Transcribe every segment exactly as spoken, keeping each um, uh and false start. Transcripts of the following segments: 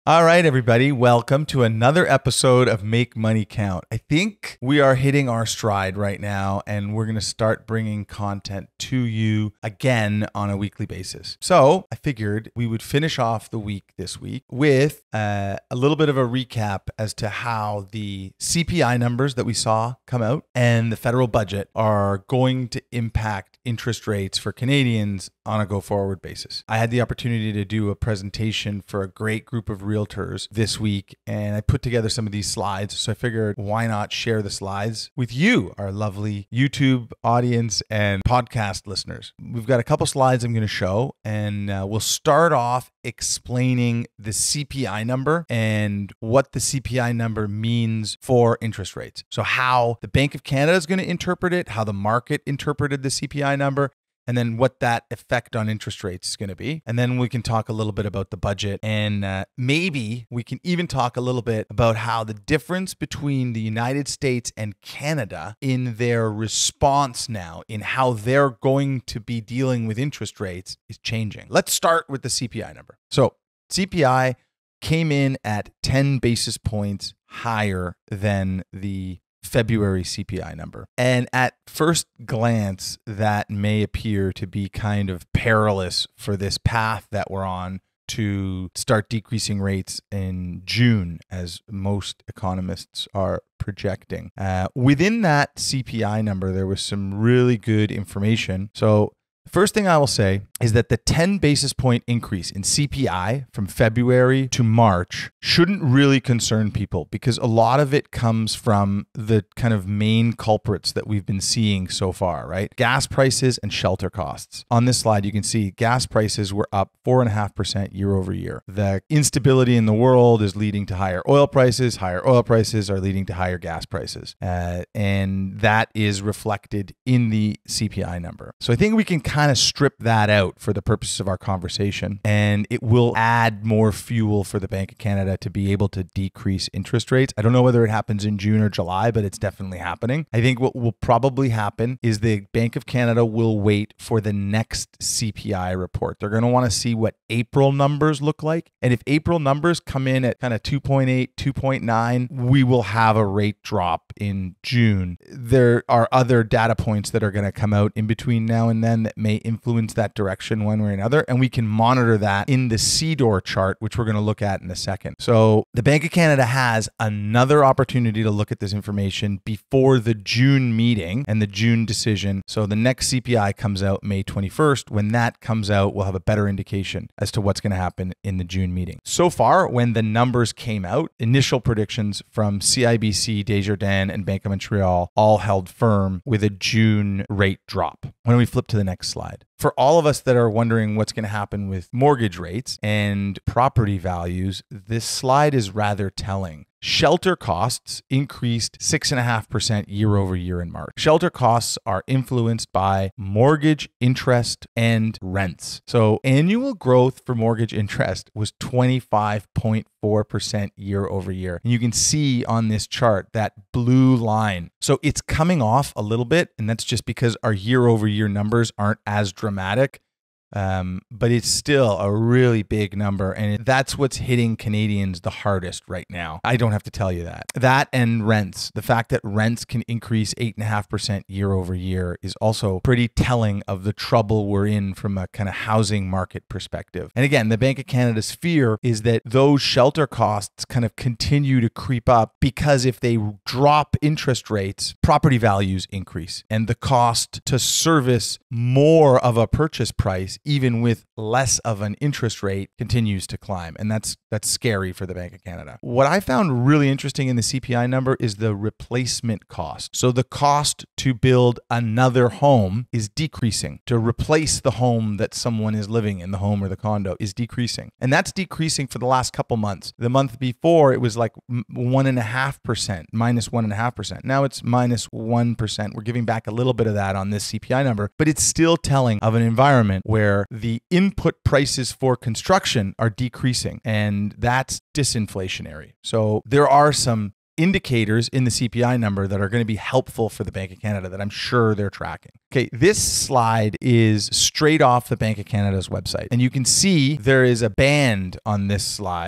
All right, everybody, welcome to another episode of Make Money Count. I think we are hitting our stride right now, and we're going to start bringing content to you again on a weekly basis. So I figured we would finish off the week this week with uh, a little bit of a recap as to how the C P I numbers that we saw come out and the federal budget are going to impact interest rates for Canadians on a go-forward basis. I had the opportunity to do a presentation for a great group of realtors this week, and I put together some of these slides. So I figured, why not share the slides with you, our lovely YouTube audience and podcast listeners. We've got a couple slides I'm going to show, and uh, we'll start off explaining the C P I number and what the C P I number means for interest rates. So how the Bank of Canada is going to interpret it, how the market interpreted the C P I number, and then what that effect on interest rates is going to be. And then we can talk a little bit about the budget, and uh, maybe we can even talk a little bit about how the difference between the United States and Canada in their response now, in how they're going to be dealing with interest rates, is changing. Let's start with the C P I number. So C P I came in at ten basis points higher than the February C P I number. And at first glance, that may appear to be kind of perilous for this path that we're on to start decreasing rates in June, as most economists are projecting. Uh, within that C P I number, there was some really good information. So the first thing I will say is that the ten basis point increase in C P I from February to March shouldn't really concern people, because a lot of it comes from the kind of main culprits that we've been seeing so far, right? Gas prices and shelter costs. On this slide, you can see gas prices were up four point five percent year over year. The instability in the world is leading to higher oil prices. Higher oil prices are leading to higher gas prices. Uh, and that is reflected in the C P I number. So I think we can kind of strip that out for the purposes of our conversation, and it will add more fuel for the Bank of Canada to be able to decrease interest rates. I don't know whether it happens in June or July, but it's definitely happening. I think what will probably happen is the Bank of Canada will wait for the next C P I report. They're going to want to see what April numbers look like. And if April numbers come in at kind of two point eight, two point nine, we will have a rate drop in June. There are other data points that are going to come out in between now and then that may influence that direction one way or another, and we can monitor that in the C D O R chart, which we're going to look at in a second. So the Bank of Canada has another opportunity to look at this information before the June meeting and the June decision. So the next C P I comes out May twenty-first. When that comes out, we'll have a better indication as to what's going to happen in the June meeting. So far, when the numbers came out, initial predictions from C I B C, Desjardins, and Bank of Montreal all held firm with a June rate drop. When we flip to the next slide. For all of us that are wondering what's going to happen with mortgage rates and property values, this slide is rather telling. Shelter costs increased six point five percent year over year in March. Shelter costs are influenced by mortgage interest and rents. So annual growth for mortgage interest was twenty-five point four percent year over year. And you can see on this chart that blue line. So it's coming off a little bit, and that's just because our year over year numbers aren't as dramatic. Um, but it's still a really big number, and that's what's hitting Canadians the hardest right now. I don't have to tell you that. That and rents. The fact that rents can increase eight point five percent year over year is also pretty telling of the trouble we're in from a kind of housing market perspective. And again, the Bank of Canada's fear is that those shelter costs kind of continue to creep up, because if they drop interest rates, property values increase, and the cost to service more of a purchase price, even with less of an interest rate, continues to climb. And that's that's scary for the Bank of Canada. What I found really interesting in the C P I number is the replacement cost. So the cost to build another home is decreasing. To replace the home that someone is living in, the home or the condo, is decreasing. And that's decreasing for the last couple months. The month before, it was like one and a half percent, minus one and a half percent. Now it's minus one percent. We're giving back a little bit of that on this C P I number, but it's still telling of an environment where the input prices for construction are decreasing, and that's disinflationary. So there are some indicators in the C P I number that are going to be helpful for the Bank of Canada that I'm sure they're tracking. Okay, this slide is straight off the Bank of Canada's website, and you can see there is a band on this slide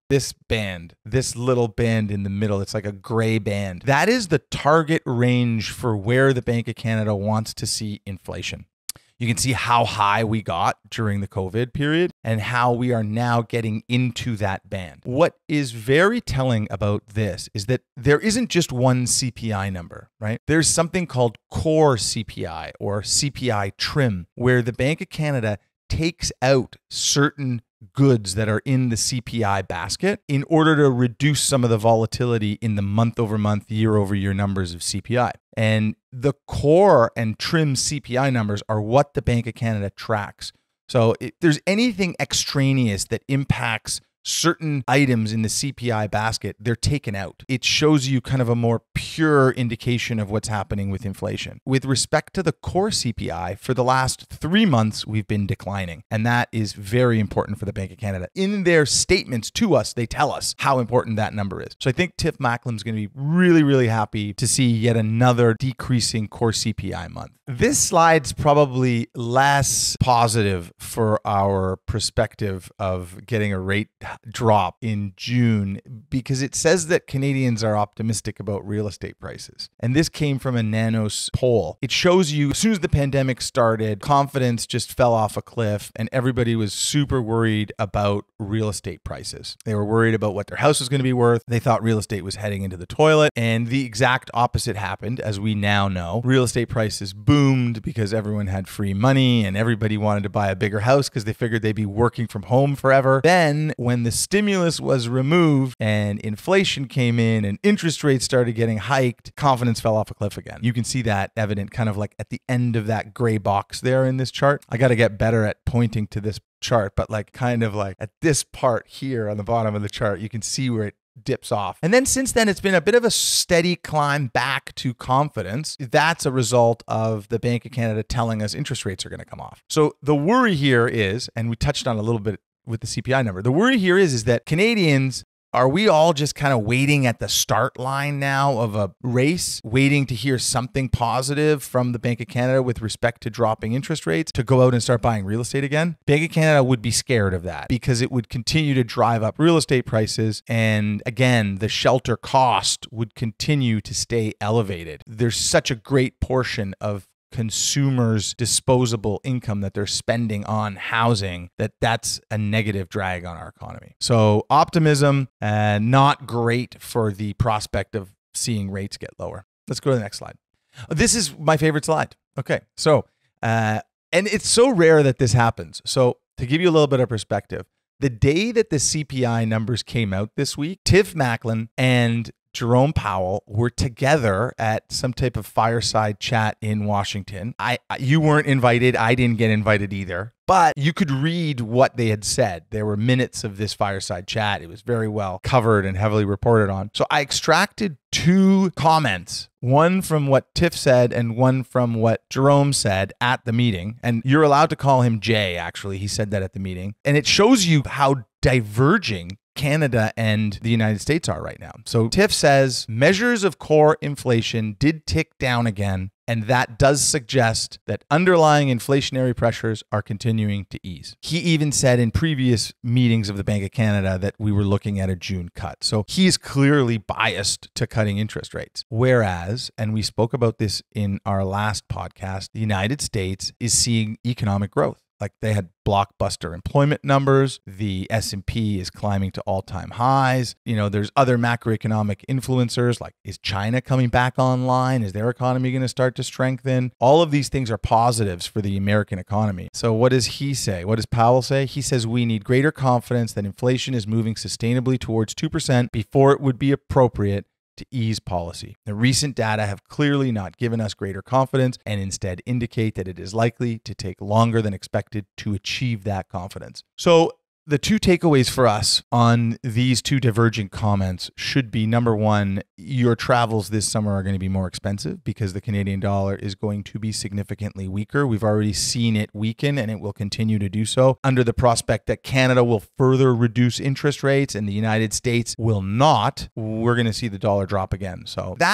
this band, this little band in the middle, it's like a gray band. That is the target range for where the Bank of Canada wants to see inflation. You can see how high we got during the COVID period and how we are now getting into that band. What is very telling about this is that there isn't just one C P I number, right? There's something called core C P I or C P I trim, where the Bank of Canada takes out certain goods that are in the C P I basket in order to reduce some of the volatility in the month over month, year over year numbers of C P I. And the core and trim C P I numbers are what the Bank of Canada tracks. So if there's anything extraneous that impacts certain items in the C P I basket, they're taken out. It shows you kind of a more pure indication of what's happening with inflation. With respect to the core C P I, for the last three months, we've been declining. And that is very important for the Bank of Canada. In their statements to us, they tell us how important that number is. So I think Tiff Macklin's going to be really, really happy to see yet another decreasing core C P I month. This slide's probably less positive for our perspective of getting a rate drop in June because it says that Canadians are optimistic about real estate prices. And this came from a Nanos poll. It shows you as soon as the pandemic started, confidence just fell off a cliff and everybody was super worried about real estate prices. They were worried about what their house was going to be worth. They thought real estate was heading into the toilet. And the exact opposite happened, as we now know. Real estate prices boomed because everyone had free money and everybody wanted to buy a bigger house because they figured they'd be working from home forever. Then when the stimulus was removed and inflation came in and interest rates started getting hiked, confidence fell off a cliff again. You can see that evident kind of like at the end of that gray box there in this chart. I got to get better at pointing to this chart, but like kind of like at this part here on the bottom of the chart, you can see where it dips off. And then since then, it's been a bit of a steady climb back to confidence. That's a result of the Bank of Canada telling us interest rates are going to come off. So the worry here is, and we touched on a little bit with the C P I number, the worry here is, is that Canadians, are we all just kind of waiting at the start line now of a race, waiting to hear something positive from the Bank of Canada with respect to dropping interest rates to go out and start buying real estate again? Bank of Canada would be scared of that because it would continue to drive up real estate prices. And again, the shelter cost would continue to stay elevated. There's such a great portion of consumers' disposable income that they're spending on housing, that that's a negative drag on our economy. So optimism, uh, not great for the prospect of seeing rates get lower. Let's go to the next slide. This is my favorite slide. Okay, so, uh, and it's so rare that this happens. So to give you a little bit of perspective, the day that the C P I numbers came out this week, Tiff Macklin and Jerome Powell were together at some type of fireside chat in Washington. I, you weren't invited. I didn't get invited either, but you could read what they had said. There were minutes of this fireside chat. It was very well covered and heavily reported on. So I extracted two comments, one from what Tiff said and one from what Jerome said at the meeting. And you're allowed to call him Jay, actually. He said that at the meeting. And it shows you how diverging Canada and the United States are right now. So Tiff says measures of core inflation did tick down again, and that does suggest that underlying inflationary pressures are continuing to ease. He even said in previous meetings of the Bank of Canada that we were looking at a June cut. So he's clearly biased to cutting interest rates. Whereas, and we spoke about this in our last podcast, the United States is seeing economic growth. Like they had blockbuster employment numbers. The S and P is climbing to all-time highs. You know, there's other macroeconomic influencers like, is China coming back online? Is their economy going to start to strengthen? All of these things are positives for the American economy. So what does he say? What does Powell say? He says we need greater confidence that inflation is moving sustainably towards two percent before it would be appropriate to ease policy. The recent data have clearly not given us greater confidence and instead indicate that it is likely to take longer than expected to achieve that confidence. So the two takeaways for us on these two diverging comments should be, number one, your travels this summer are going to be more expensive because the Canadian dollar is going to be significantly weaker. We've already seen it weaken and it will continue to do so under the prospect that Canada will further reduce interest rates and the United States will not. We're going to see the dollar drop again. So that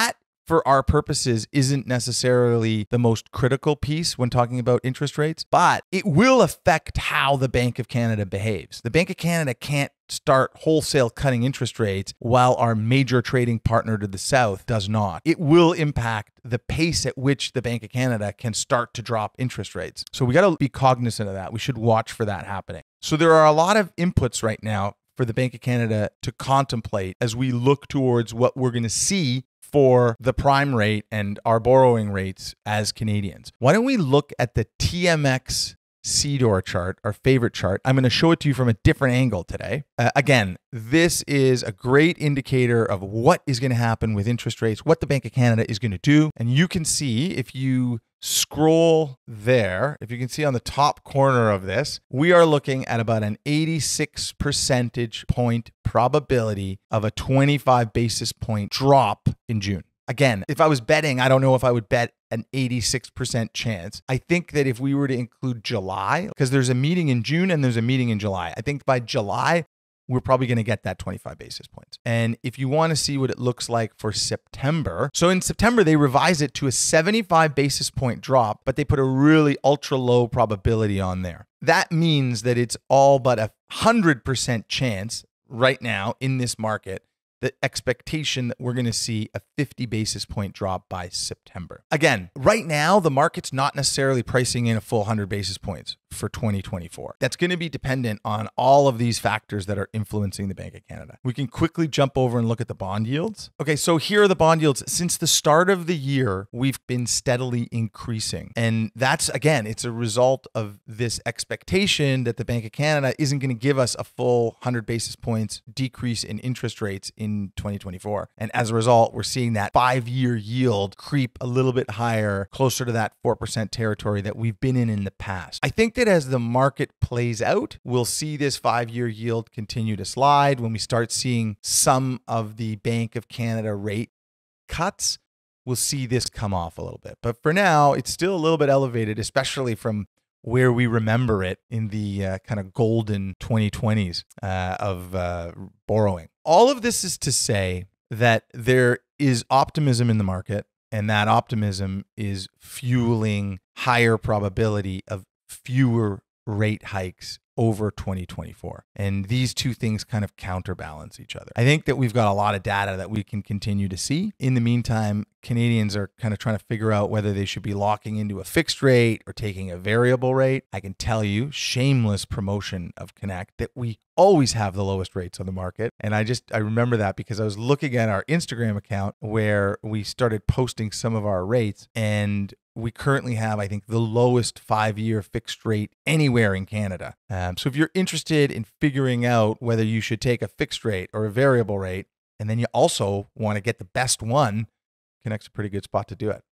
for our purposes isn't necessarily the most critical piece when talking about interest rates, but it will affect how the Bank of Canada behaves. The Bank of Canada can't start wholesale cutting interest rates while our major trading partner to the south does not. It will impact the pace at which the Bank of Canada can start to drop interest rates. So we got to be cognizant of that. We should watch for that happening. So there are a lot of inputs right now for the Bank of Canada to contemplate as we look towards what we're going to see for the prime rate and our borrowing rates as Canadians. Why don't we look at the T M X C D O R chart, our favorite chart? I'm going to show it to you from a different angle today. Uh, again, this is a great indicator of what is going to happen with interest rates, what the Bank of Canada is going to do. And you can see if you scroll there, if you can see on the top corner of this, we are looking at about an eighty-six percentage point probability of a twenty-five basis point drop in June. Again, if I was betting, I don't know if I would bet an eighty-six percent chance. I think that if we were to include July, because there's a meeting in June and there's a meeting in July, I think by July, we're probably going to get that twenty-five basis points. And if you want to see what it looks like for September, so in September, they revise it to a seventy-five basis point drop, but they put a really ultra low probability on there. That means that it's all but a one hundred percent chance right now in this market, the expectation that we're going to see a fifty basis point drop by September. Again, right now, the market's not necessarily pricing in a full one hundred basis points for twenty twenty-four. That's going to be dependent on all of these factors that are influencing the Bank of Canada. We can quickly jump over and look at the bond yields. Okay, so here are the bond yields. Since the start of the year, we've been steadily increasing. And that's, again, it's a result of this expectation that the Bank of Canada isn't going to give us a full one hundred basis points decrease in interest rates in twenty twenty-four. And as a result, we're seeing that five-year yield creep a little bit higher, closer to that four percent territory that we've been in in the past. I think that as the market plays out, we'll see this five-year yield continue to slide. When we start seeing some of the Bank of Canada rate cuts, we'll see this come off a little bit. But for now, it's still a little bit elevated, especially from where we remember it in the uh, kind of golden twenty twenties uh, of uh, borrowing. All of this is to say that there is optimism in the market, and that optimism is fueling higher probability of fewer rate hikes over twenty twenty-four. And these two things kind of counterbalance each other. I think that we've got a lot of data that we can continue to see. In the meantime, Canadians are kind of trying to figure out whether they should be locking into a fixed rate or taking a variable rate. I can tell you, shameless promotion of Connect, that we always have the lowest rates on the market. And I just, I remember that because I was looking at our Instagram account where we started posting some of our rates, and we currently have, I think, the lowest five-year fixed rate anywhere in Canada. Um, so if you're interested in figuring out whether you should take a fixed rate or a variable rate, and then you also want to get the best one, Connect's a pretty good spot to do it.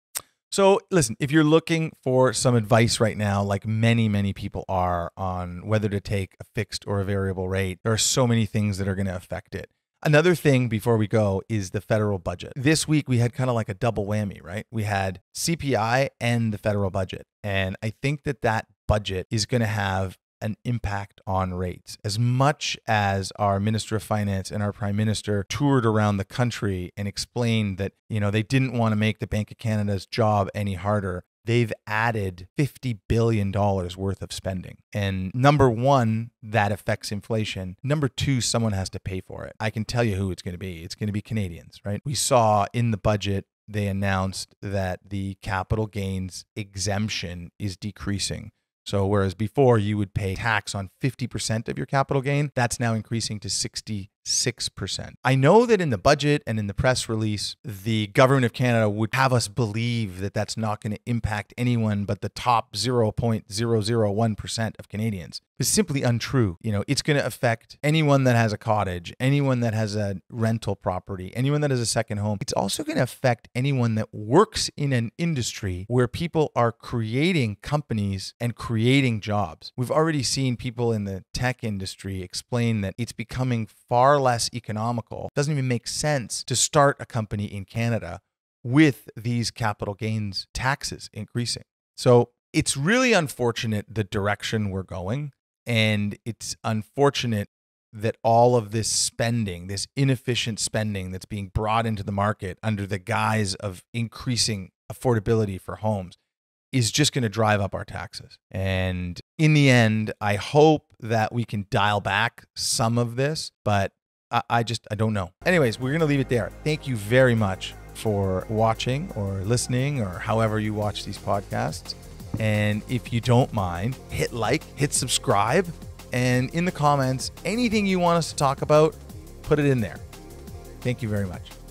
So listen, if you're looking for some advice right now, like many, many people are, on whether to take a fixed or a variable rate, there are so many things that are going to affect it. Another thing before we go is the federal budget. This week we had kind of like a double whammy, right? We had C P I and the federal budget. And I think that that budget is going to have an impact on rates. As much as our Minister of Finance and our Prime Minister toured around the country and explained that, you know, they didn't want to make the Bank of Canada's job any harder, they've added fifty billion dollars worth of spending. And number one, that affects inflation. Number two, someone has to pay for it. I can tell you who it's going to be. It's going to be Canadians, right? We saw in the budget, they announced that the capital gains exemption is decreasing. So whereas before you would pay tax on fifty percent of your capital gain, that's now increasing to sixty-six percent. I know that in the budget and in the press release, the government of Canada would have us believe that that's not going to impact anyone but the top zero point zero zero one percent of Canadians. It's simply untrue. You know, it's going to affect anyone that has a cottage, anyone that has a rental property, anyone that has a second home. It's also going to affect anyone that works in an industry where people are creating companies and creating jobs. We've already seen people in the tech industry explain that it's becoming far less economical. It doesn't even make sense to start a company in Canada with these capital gains taxes increasing. So it's really unfortunate the direction we're going. And it's unfortunate that all of this spending, this inefficient spending that's being brought into the market under the guise of increasing affordability for homes is just going to drive up our taxes. And in the end, I hope that we can dial back some of this, but I, I just, I don't know. Anyways, we're going to leave it there. Thank you very much for watching or listening or however you watch these podcasts. And if you don't mind, hit like, hit subscribe, and in the comments, anything you want us to talk about, put it in there. Thank you very much.